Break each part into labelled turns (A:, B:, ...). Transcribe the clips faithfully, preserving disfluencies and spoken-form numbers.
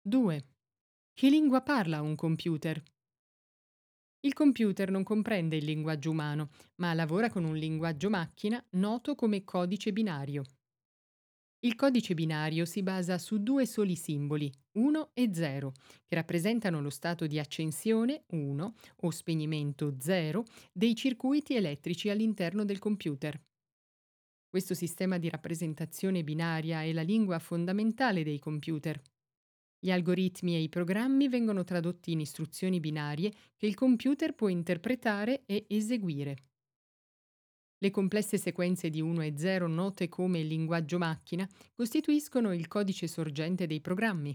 A: due. Che lingua parla un computer? Il computer non comprende il linguaggio umano, ma lavora con un linguaggio macchina noto come codice binario. Il codice binario si basa su due soli simboli, uno e zero, che rappresentano lo stato di accensione, uno, o spegnimento, zero, dei circuiti elettrici all'interno del computer. Questo sistema di rappresentazione binaria è la lingua fondamentale dei computer. Gli algoritmi e i programmi vengono tradotti in istruzioni binarie che il computer può interpretare e eseguire. Le complesse sequenze di uno e zero, note come linguaggio macchina, costituiscono il codice sorgente dei programmi.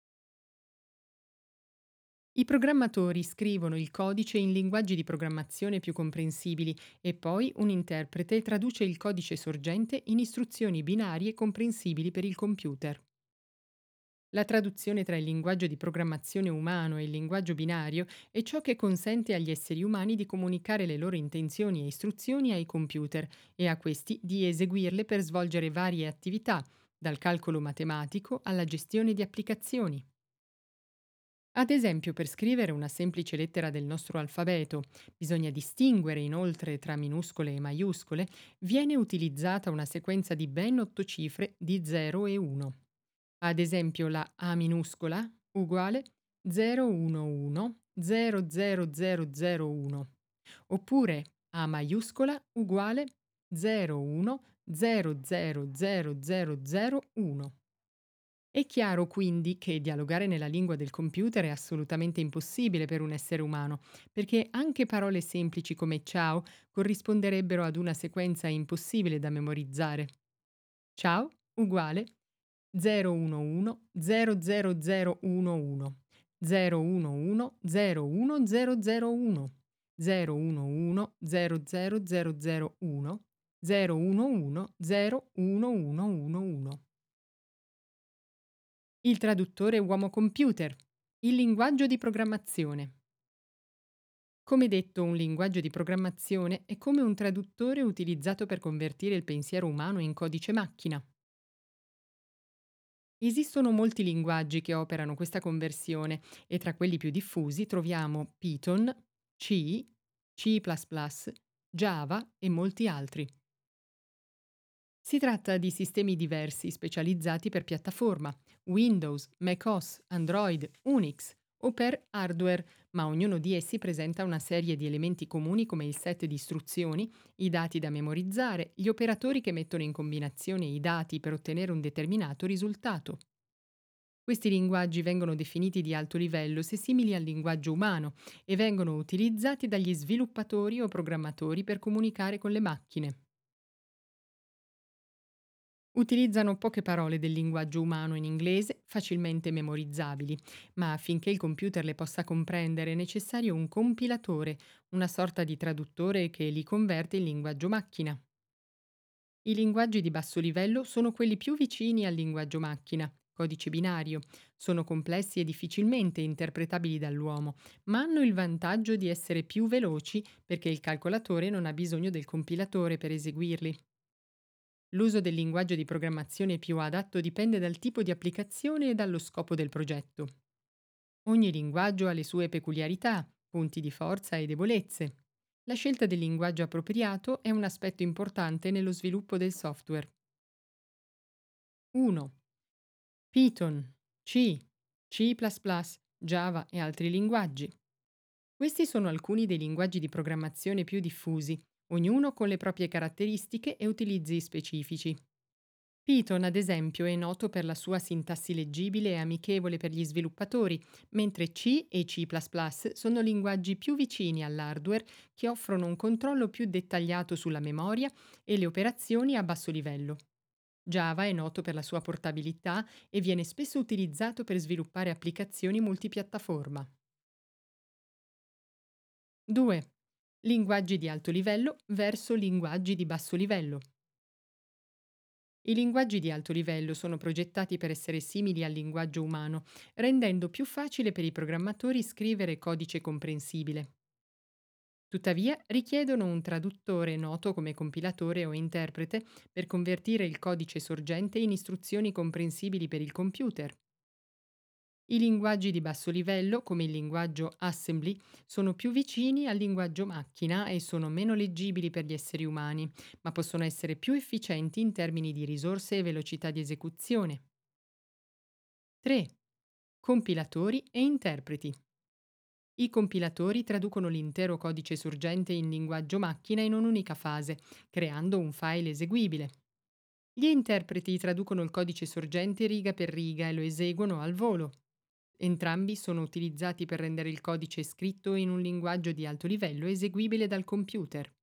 A: I programmatori scrivono il codice in linguaggi di programmazione più comprensibili e poi un interprete traduce il codice sorgente in istruzioni binarie comprensibili per il computer. La traduzione tra il linguaggio di programmazione umano e il linguaggio binario è ciò che consente agli esseri umani di comunicare le loro intenzioni e istruzioni ai computer e a questi di eseguirle per svolgere varie attività, dal calcolo matematico alla gestione di applicazioni. Ad esempio, per scrivere una semplice lettera del nostro alfabeto, bisogna distinguere inoltre tra minuscole e maiuscole, viene utilizzata una sequenza di ben otto cifre di zero e uno. Ad esempio la A minuscola uguale zero uno uno zero zero zero zero uno, oppure A maiuscola uguale zero uno zero zero zero zero zero uno. È chiaro quindi che dialogare nella lingua del computer è assolutamente impossibile per un essere umano, perché anche parole semplici come ciao corrisponderebbero ad una sequenza impossibile da memorizzare. Ciao uguale zero uno uno zero zero zero uno uno, zero uno uno zero uno zero zero uno, zero uno uno zero zero zero zero uno, zero uno uno zero uno uno uno uno. Il traduttore uomo-computer. Il linguaggio di programmazione. Come detto, un linguaggio di programmazione è come un traduttore utilizzato per convertire il pensiero umano in codice macchina. Esistono molti linguaggi che operano questa conversione e tra quelli più diffusi troviamo Python, C, C++, Java e molti altri. Si tratta di sistemi diversi specializzati per piattaforma, Windows, macOS, Android, Unix o per hardware, ma ognuno di essi presenta una serie di elementi comuni come il set di istruzioni, i dati da memorizzare, gli operatori che mettono in combinazione i dati per ottenere un determinato risultato. Questi linguaggi vengono definiti di alto livello se simili al linguaggio umano e vengono utilizzati dagli sviluppatori o programmatori per comunicare con le macchine. Utilizzano poche parole del linguaggio umano in inglese, facilmente memorizzabili, ma affinché il computer le possa comprendere è necessario un compilatore, una sorta di traduttore che li converte in linguaggio macchina. I linguaggi di basso livello sono quelli più vicini al linguaggio macchina, codice binario, sono complessi e difficilmente interpretabili dall'uomo, ma hanno il vantaggio di essere più veloci perché il calcolatore non ha bisogno del compilatore per eseguirli. L'uso del linguaggio di programmazione più adatto dipende dal tipo di applicazione e dallo scopo del progetto. Ogni linguaggio ha le sue peculiarità, punti di forza e debolezze. La scelta del linguaggio appropriato è un aspetto importante nello sviluppo del software. uno. Python, C, C++, Java e altri linguaggi. Questi sono alcuni dei linguaggi di programmazione più diffusi, ognuno con le proprie caratteristiche e utilizzi specifici. Python, ad esempio, è noto per la sua sintassi leggibile e amichevole per gli sviluppatori, mentre C e C++ sono linguaggi più vicini all'hardware che offrono un controllo più dettagliato sulla memoria e le operazioni a basso livello. Java è noto per la sua portabilità e viene spesso utilizzato per sviluppare applicazioni multipiattaforma. due. Linguaggi di alto livello verso linguaggi di basso livello. I linguaggi di alto livello sono progettati per essere simili al linguaggio umano, rendendo più facile per i programmatori scrivere codice comprensibile. Tuttavia, richiedono un traduttore noto come compilatore o interprete per convertire il codice sorgente in istruzioni comprensibili per il computer. I linguaggi di basso livello, come il linguaggio assembly, sono più vicini al linguaggio macchina e sono meno leggibili per gli esseri umani, ma possono essere più efficienti in termini di risorse e velocità di esecuzione. tre. Compilatori e interpreti. I compilatori traducono l'intero codice sorgente in linguaggio macchina in un'unica fase, creando un file eseguibile. Gli interpreti traducono il codice sorgente riga per riga e lo eseguono al volo. Entrambi sono utilizzati per rendere il codice scritto in un linguaggio di alto livello eseguibile dal computer.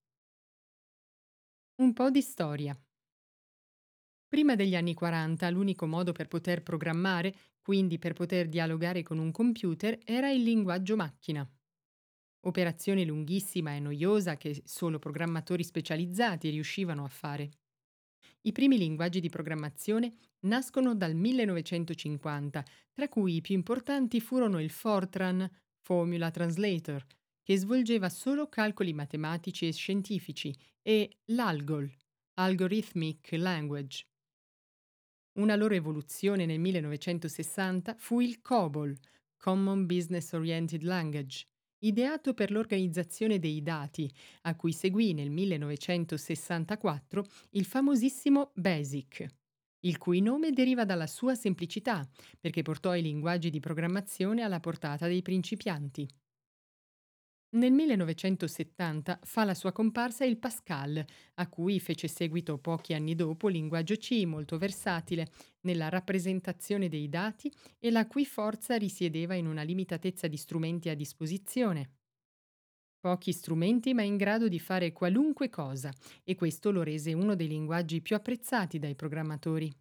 A: Un po' di storia. Prima degli anni quaranta, l'unico modo per poter programmare, quindi per poter dialogare con un computer, era il linguaggio macchina. Operazione lunghissima e noiosa che solo programmatori specializzati riuscivano a fare. I primi linguaggi di programmazione nascono dal millenovecentocinquanta, tra cui i più importanti furono il Fortran, Formula Translator, che svolgeva solo calcoli matematici e scientifici, e l'Algol, Algorithmic Language. Una loro evoluzione nel millenovecentosessanta fu il COBOL, Common Business Oriented Language, ideato per l'organizzazione dei dati, a cui seguì nel millenovecentosessantaquattro il famosissimo BASIC, il cui nome deriva dalla sua semplicità, perché portò i linguaggi di programmazione alla portata dei principianti. Nel millenovecentosettanta fa la sua comparsa il Pascal, a cui fece seguito pochi anni dopo linguaggio C molto versatile nella rappresentazione dei dati e la cui forza risiedeva in una limitatezza di strumenti a disposizione. Pochi strumenti ma in grado di fare qualunque cosa, e questo lo rese uno dei linguaggi più apprezzati dai programmatori.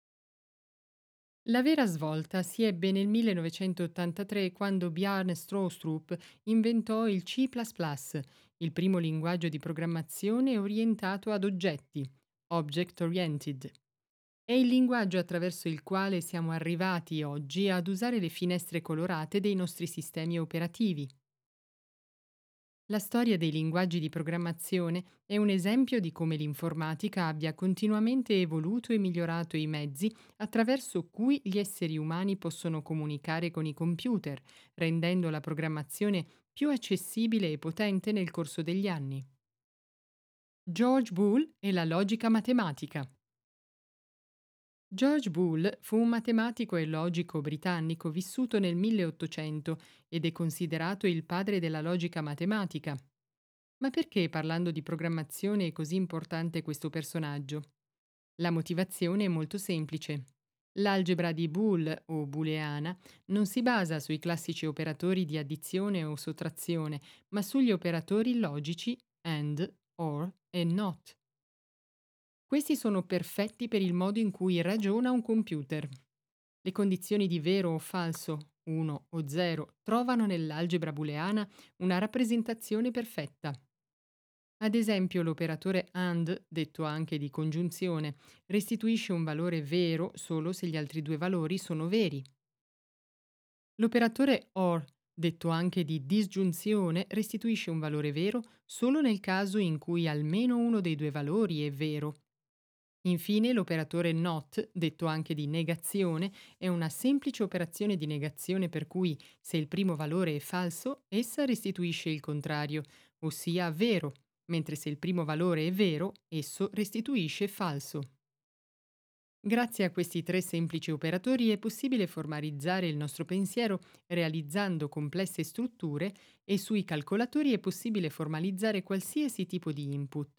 A: La vera svolta si ebbe nel millenovecentottantatré quando Bjarne Stroustrup inventò il C plus plus, il primo linguaggio di programmazione orientato ad oggetti, Object Oriented. È il linguaggio attraverso il quale siamo arrivati oggi ad usare le finestre colorate dei nostri sistemi operativi. La storia dei linguaggi di programmazione è un esempio di come l'informatica abbia continuamente evoluto e migliorato i mezzi attraverso cui gli esseri umani possono comunicare con i computer, rendendo la programmazione più accessibile e potente nel corso degli anni. George Boole e la logica matematica. George Boole fu un matematico e logico britannico vissuto nel milleottocento ed è considerato il padre della logica matematica. Ma perché parlando di programmazione è così importante questo personaggio? La motivazione è molto semplice. L'algebra di Boole o booleana non si basa sui classici operatori di addizione o sottrazione, ma sugli operatori logici AND, OR e NOT. Questi sono perfetti per il modo in cui ragiona un computer. Le condizioni di vero o falso, uno o zero, trovano nell'algebra booleana una rappresentazione perfetta. Ad esempio, l'operatore AND, detto anche di congiunzione, restituisce un valore vero solo se gli altri due valori sono veri. L'operatore OR, detto anche di disgiunzione, restituisce un valore vero solo nel caso in cui almeno uno dei due valori è vero. Infine, l'operatore NOT, detto anche di negazione, è una semplice operazione di negazione per cui, se il primo valore è falso, essa restituisce il contrario, ossia vero, mentre se il primo valore è vero, esso restituisce falso. Grazie a questi tre semplici operatori è possibile formalizzare il nostro pensiero realizzando complesse strutture e sui calcolatori è possibile formalizzare qualsiasi tipo di input.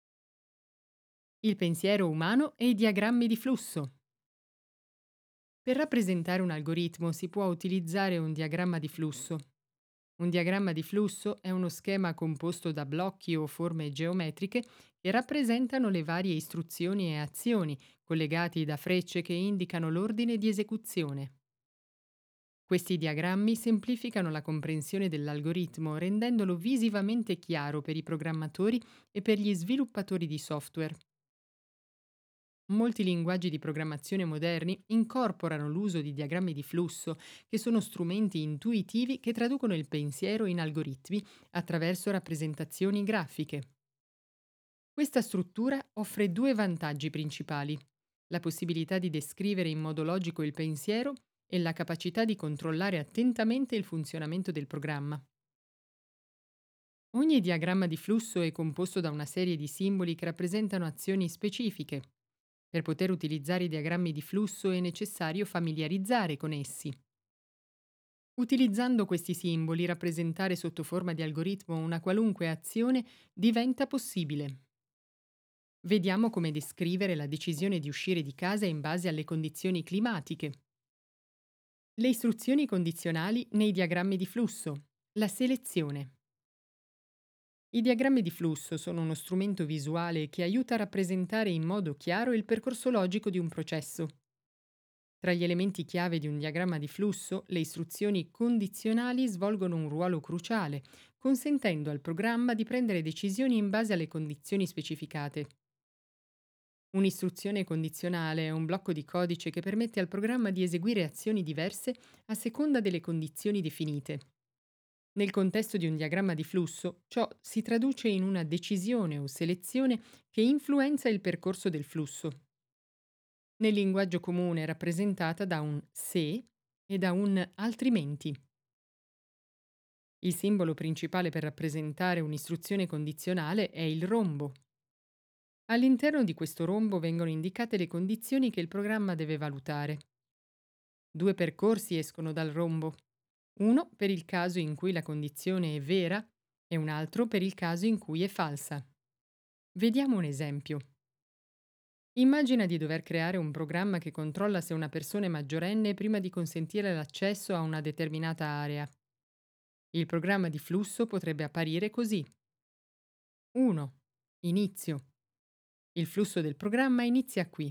A: Il pensiero umano e i diagrammi di flusso. Per rappresentare un algoritmo si può utilizzare un diagramma di flusso. Un diagramma di flusso è uno schema composto da blocchi o forme geometriche che rappresentano le varie istruzioni e azioni, collegati da frecce che indicano l'ordine di esecuzione. Questi diagrammi semplificano la comprensione dell'algoritmo, rendendolo visivamente chiaro per i programmatori e per gli sviluppatori di software. Molti linguaggi di programmazione moderni incorporano l'uso di diagrammi di flusso, che sono strumenti intuitivi che traducono il pensiero in algoritmi attraverso rappresentazioni grafiche. Questa struttura offre due vantaggi principali: la possibilità di descrivere in modo logico il pensiero e la capacità di controllare attentamente il funzionamento del programma. Ogni diagramma di flusso è composto da una serie di simboli che rappresentano azioni specifiche. Per poter utilizzare i diagrammi di flusso è necessario familiarizzare con essi. Utilizzando questi simboli, rappresentare sotto forma di algoritmo una qualunque azione diventa possibile. Vediamo come descrivere la decisione di uscire di casa in base alle condizioni climatiche. Le istruzioni condizionali nei diagrammi di flusso. La selezione. I diagrammi di flusso sono uno strumento visuale che aiuta a rappresentare in modo chiaro il percorso logico di un processo. Tra gli elementi chiave di un diagramma di flusso, le istruzioni condizionali svolgono un ruolo cruciale, consentendo al programma di prendere decisioni in base alle condizioni specificate. Un'istruzione condizionale è un blocco di codice che permette al programma di eseguire azioni diverse a seconda delle condizioni definite. Nel contesto di un diagramma di flusso, ciò si traduce in una decisione o selezione che influenza il percorso del flusso. Nel linguaggio comune è rappresentata da un se e da un altrimenti. Il simbolo principale per rappresentare un'istruzione condizionale è il rombo. All'interno di questo rombo vengono indicate le condizioni che il programma deve valutare. Due percorsi escono dal rombo. Uno per il caso in cui la condizione è vera e un altro per il caso in cui è falsa. Vediamo un esempio. Immagina di dover creare un programma che controlla se una persona è maggiorenne prima di consentire l'accesso a una determinata area. Il programma di flusso potrebbe apparire così. uno. Inizio. Il flusso del programma inizia qui.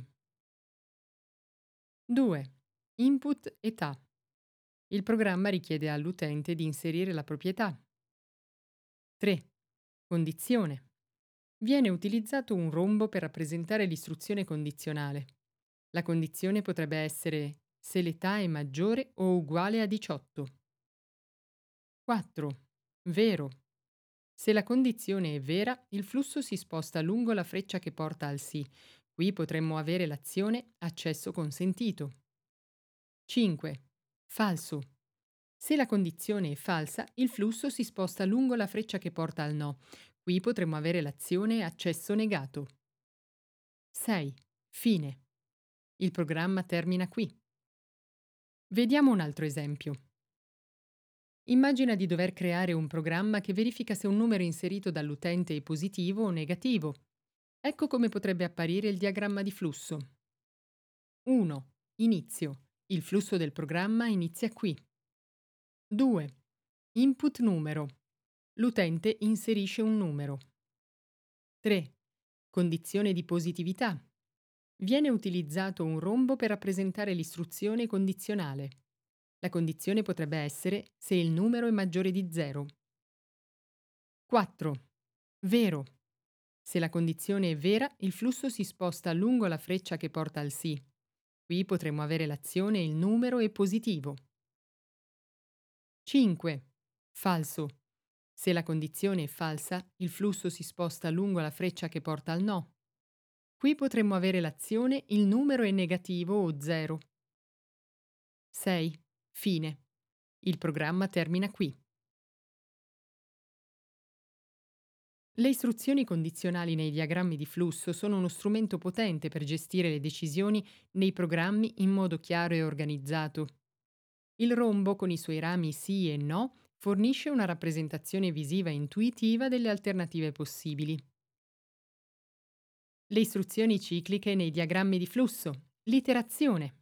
A: due. Input età. Il programma richiede all'utente di inserire la proprietà. tre. Condizione. Viene utilizzato un rombo per rappresentare l'istruzione condizionale. La condizione potrebbe essere se l'età è maggiore o uguale a diciotto. quattro. Vero. Se la condizione è vera, il flusso si sposta lungo la freccia che porta al sì. Qui potremmo avere l'azione accesso consentito. cinque. Falso. Se la condizione è falsa, il flusso si sposta lungo la freccia che porta al no. Qui potremmo avere l'azione accesso negato. sei. Fine. Il programma termina qui. Vediamo un altro esempio. Immagina di dover creare un programma che verifica se un numero inserito dall'utente è positivo o negativo. Ecco come potrebbe apparire il diagramma di flusso. uno. Inizio. Il flusso del programma inizia qui. due. Input numero. L'utente inserisce un numero. tre. Condizione di positività. Viene utilizzato un rombo per rappresentare l'istruzione condizionale. La condizione potrebbe essere se il numero è maggiore di zero. quattro. Vero. Se la condizione è vera, il flusso si sposta lungo la freccia che porta al sì. Qui potremmo avere l'azione il numero è positivo. cinque. Falso. Se la condizione è falsa, il flusso si sposta lungo la freccia che porta al no. Qui potremmo avere l'azione il numero è negativo o zero. sei. Fine. Il programma termina qui. Le istruzioni condizionali nei diagrammi di flusso sono uno strumento potente per gestire le decisioni nei programmi in modo chiaro e organizzato. Il rombo, con i suoi rami sì e no, fornisce una rappresentazione visiva e intuitiva delle alternative possibili. Le istruzioni cicliche nei diagrammi di flusso. L'iterazione.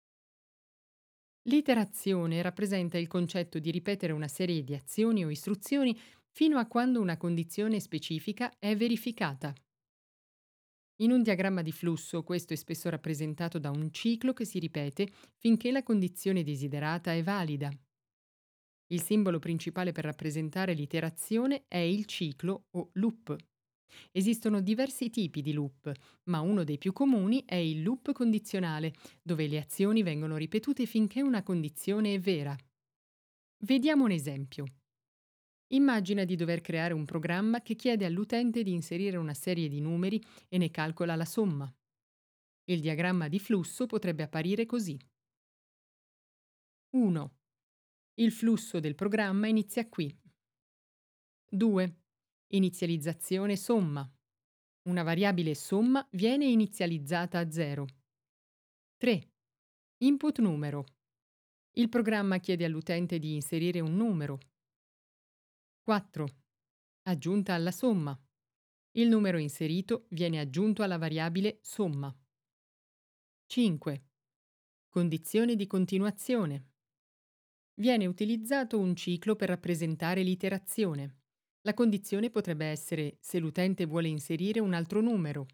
A: L'iterazione rappresenta il concetto di ripetere una serie di azioni o istruzioni fino a quando una condizione specifica è verificata. In un diagramma di flusso questo è spesso rappresentato da un ciclo che si ripete finché la condizione desiderata è valida. Il simbolo principale per rappresentare l'iterazione è il ciclo o loop. Esistono diversi tipi di loop, ma uno dei più comuni è il loop condizionale, dove le azioni vengono ripetute finché una condizione è vera. Vediamo un esempio. Immagina di dover creare un programma che chiede all'utente di inserire una serie di numeri e ne calcola la somma. Il diagramma di flusso potrebbe apparire così. uno. Il flusso del programma inizia qui. due. Inizializzazione somma. Una variabile somma viene inizializzata a zero. tre. Input numero. Il programma chiede all'utente di inserire un numero. quattro. Aggiunta alla somma. Il numero inserito viene aggiunto alla variabile somma. cinque. Condizione di continuazione. Viene utilizzato un ciclo per rappresentare l'iterazione. La condizione potrebbe essere se l'utente vuole inserire un altro numero.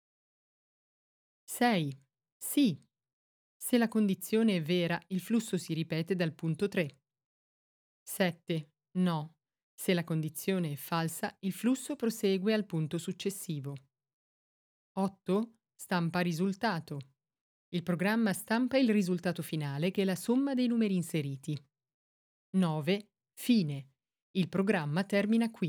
A: sei. Sì. Se la condizione è vera, il flusso si ripete dal punto tre. sette. No. Se la condizione è falsa, il flusso prosegue al punto successivo. otto. Stampa risultato. Il programma stampa il risultato finale che è la somma dei numeri inseriti. nove. Fine. Il programma termina qui.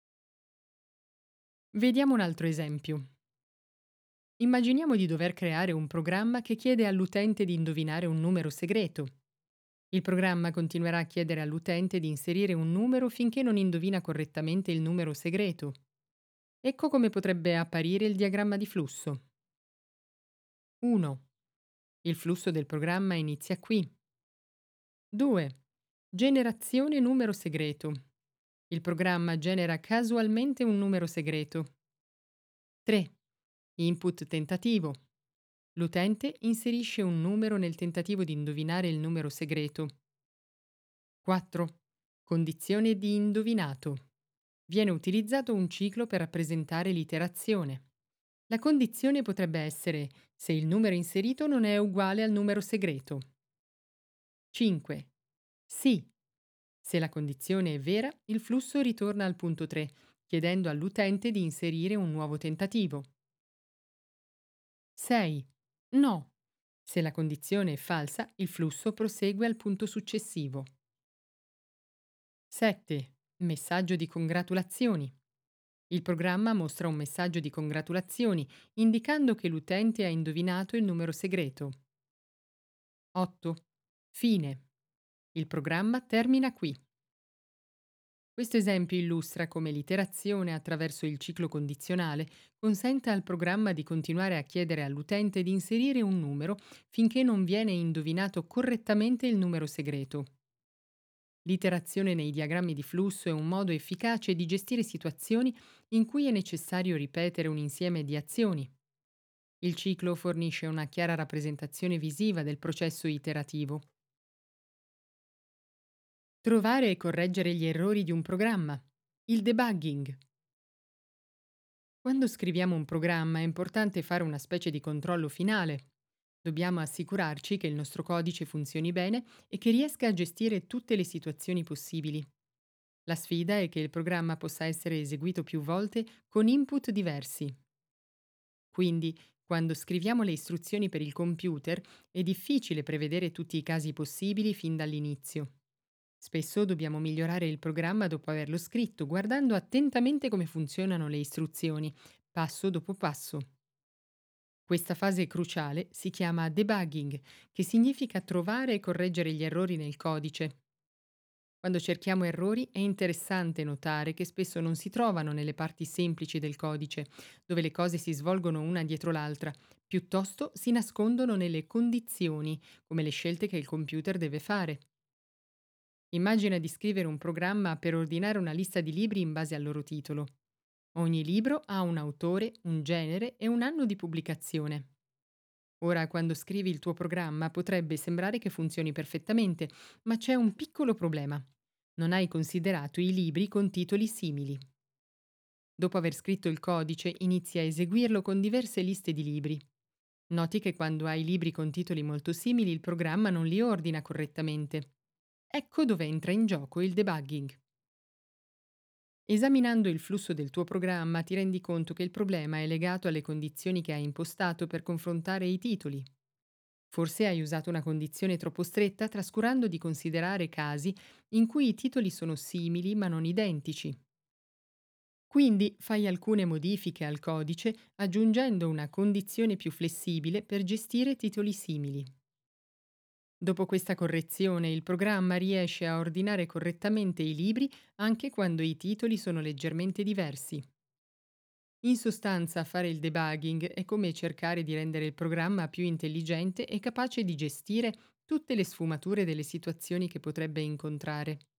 A: Vediamo un altro esempio. Immaginiamo di dover creare un programma che chiede all'utente di indovinare un numero segreto. Il programma continuerà a chiedere all'utente di inserire un numero finché non indovina correttamente il numero segreto. Ecco come potrebbe apparire il diagramma di flusso. uno. Il flusso del programma inizia qui. due. Generazione numero segreto. Il programma genera casualmente un numero segreto. tre. Input tentativo. L'utente inserisce un numero nel tentativo di indovinare il numero segreto. quattro. Condizione di indovinato. Viene utilizzato un ciclo per rappresentare l'iterazione. La condizione potrebbe essere se il numero inserito non è uguale al numero segreto. cinque. Sì. Se la condizione è vera, il flusso ritorna al punto tre, chiedendo all'utente di inserire un nuovo tentativo. sei. No. Se la condizione è falsa, il flusso prosegue al punto successivo. sette. Messaggio di congratulazioni. Il programma mostra un messaggio di congratulazioni indicando che l'utente ha indovinato il numero segreto. otto. Fine. Il programma termina qui. Questo esempio illustra come l'iterazione attraverso il ciclo condizionale consenta al programma di continuare a chiedere all'utente di inserire un numero finché non viene indovinato correttamente il numero segreto. L'iterazione nei diagrammi di flusso è un modo efficace di gestire situazioni in cui è necessario ripetere un insieme di azioni. Il ciclo fornisce una chiara rappresentazione visiva del processo iterativo. Trovare e correggere gli errori di un programma. Il debugging. Quando scriviamo un programma è importante fare una specie di controllo finale. Dobbiamo assicurarci che il nostro codice funzioni bene e che riesca a gestire tutte le situazioni possibili. La sfida è che il programma possa essere eseguito più volte con input diversi. Quindi, quando scriviamo le istruzioni per il computer, è difficile prevedere tutti i casi possibili fin dall'inizio. Spesso dobbiamo migliorare il programma dopo averlo scritto, guardando attentamente come funzionano le istruzioni, passo dopo passo. Questa fase cruciale si chiama debugging, che significa trovare e correggere gli errori nel codice. Quando cerchiamo errori è interessante notare che spesso non si trovano nelle parti semplici del codice, dove le cose si svolgono una dietro l'altra, piuttosto si nascondono nelle condizioni, come le scelte che il computer deve fare. Immagina di scrivere un programma per ordinare una lista di libri in base al loro titolo. Ogni libro ha un autore, un genere e un anno di pubblicazione. Ora, quando scrivi il tuo programma, potrebbe sembrare che funzioni perfettamente, ma c'è un piccolo problema. Non hai considerato i libri con titoli simili. Dopo aver scritto il codice, inizi a eseguirlo con diverse liste di libri. Noti che quando hai libri con titoli molto simili, il programma non li ordina correttamente. Ecco dove entra in gioco il debugging. Esaminando il flusso del tuo programma, ti rendi conto che il problema è legato alle condizioni che hai impostato per confrontare i titoli. Forse hai usato una condizione troppo stretta, trascurando di considerare casi in cui i titoli sono simili ma non identici. Quindi fai alcune modifiche al codice aggiungendo una condizione più flessibile per gestire titoli simili. Dopo questa correzione, il programma riesce a ordinare correttamente i libri anche quando i titoli sono leggermente diversi. In sostanza, fare il debugging è come cercare di rendere il programma più intelligente e capace di gestire tutte le sfumature delle situazioni che potrebbe incontrare.